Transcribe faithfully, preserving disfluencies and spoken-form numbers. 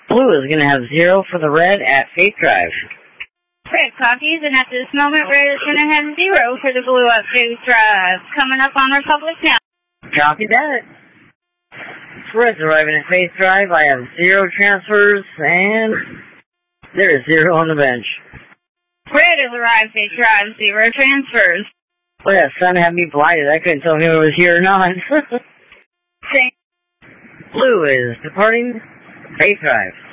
Blue is going to have zero for the red at Faith Drive. Red copies, and at this moment, red is going to have zero for the blue at Faith Drive. Coming up on Republic now. Copy that. Red's arriving at Faith Drive. I have zero transfers, and there is zero on the bench. Red has arrived at Faith Drive, zero transfers. Oh yeah, son had me blinded. I couldn't tell him it was here or not. Same. Blue is departing Faith Drive.